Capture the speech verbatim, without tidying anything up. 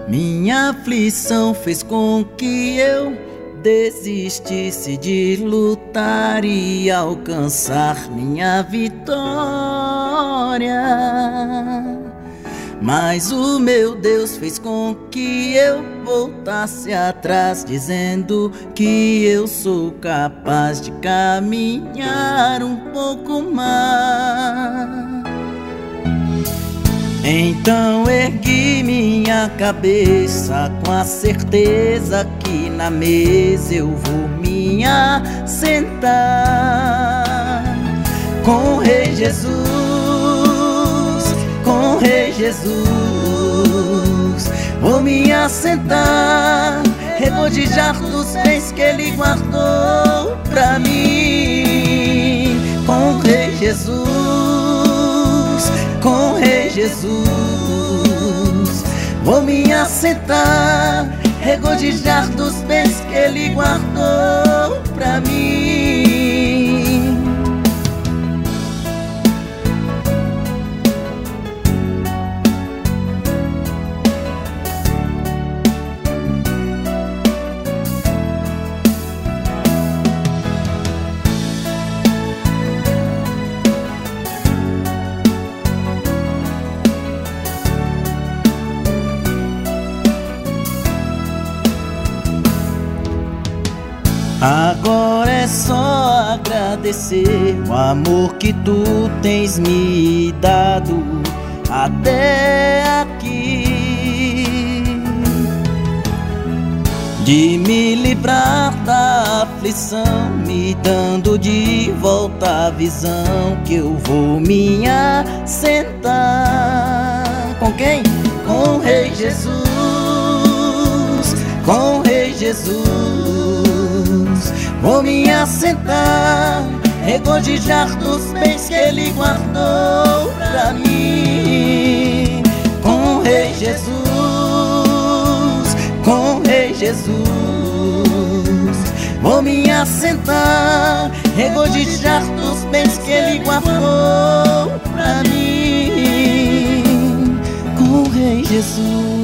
Minha aflição fez com que eu desistisse de lutar e alcançar minha vitória. Mas o meu Deus fez com que eu voltasse atrás, dizendo que eu sou capaz de caminhar um pouco mais. Então ergui minha cabeça com a certeza que na mesa eu vou me assentar com o Rei Jesus, com o Rei Jesus. Vou me assentar, regozijar dos bens que Ele guardou pra mim, com o Rei Jesus, com o Rei Jesus. Vou me assentar, regozijar dos bens que Ele guardou pra mim. Agora é só agradecer o amor que tu tens me dado até aqui, de me livrar da aflição, me dando de volta a visão que eu vou me assentar. Com quem? Com o Rei Jesus, com o Rei Jesus. Vou me assentar, regozijar dos bens que Ele guardou pra mim, com o Rei Jesus, com o Rei Jesus. Vou me assentar, regozijar dos bens que Ele guardou pra mim, com o Rei Jesus.